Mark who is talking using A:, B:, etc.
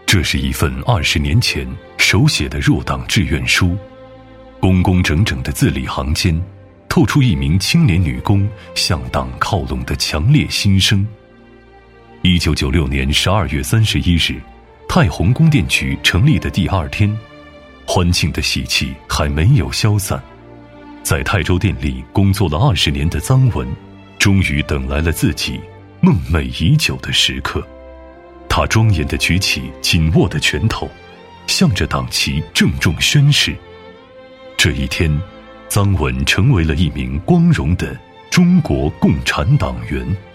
A: 这是一份20年前手写的入党志愿书，工工整整的字里行间，透出一名青年女工向党靠拢的强烈心声。1996年12月31日，太洪供电局成立的第2天，欢庆的喜气还没有消散。在泰州电力工作了20年的臧文，终于等来了自己梦寐已久的时刻。他庄严地举起紧握的拳头，向着党旗郑重宣誓。这一天，臧文成为了一名光荣的中国共产党员。